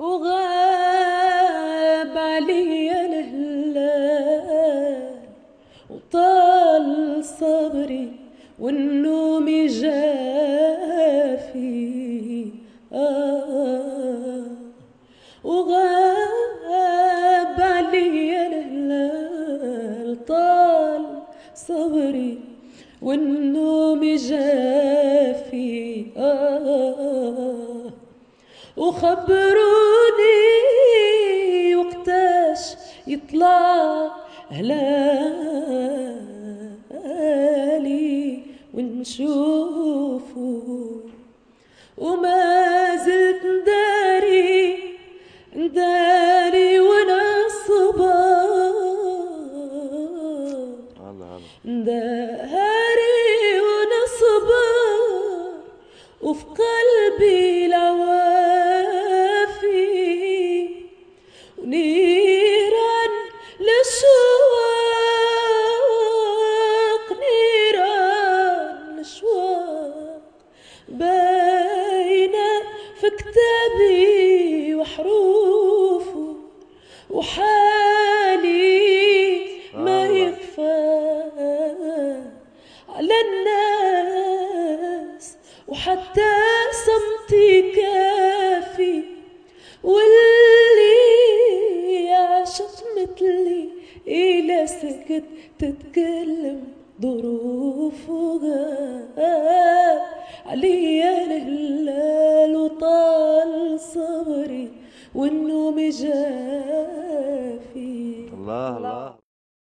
وغاب عليا الهلال وطال صبري والنوم جافي وغاب عليا الهلال طال صبري والنوم جافي وخبروني وقتاش يطلع هلالي ونشوفه وما زلت نداري وانا صبار نداري وانا صبار وفي قلبي العوافي ونيران للشواق نيران للشواق باينة في كتابي وحروفه وحالي ما يخفى على الناس وحتى صمتي كافي واللي عاشت مثلي إلى سكت تتكلم ظروفه غاب عليا الهلال وطال صبري والنوم جاي